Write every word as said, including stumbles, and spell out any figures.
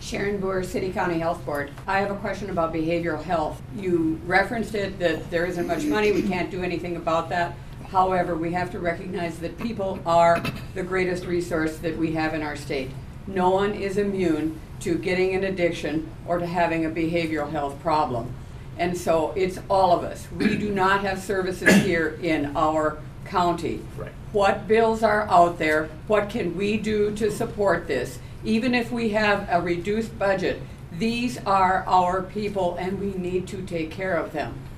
Sharon Boer, City County Health Board. I have a question about behavioral health. You referenced it, that there isn't much money, we can't do anything about that. However, we have to recognize that people are the greatest resource that we have in our state. No one is immune to getting an addiction or to having a behavioral health problem. And so it's all of us. We do not have services here in our county. Right. What bills are out there? What can we do to support this? Even if we have a reduced budget, these are our people and we need to take care of them.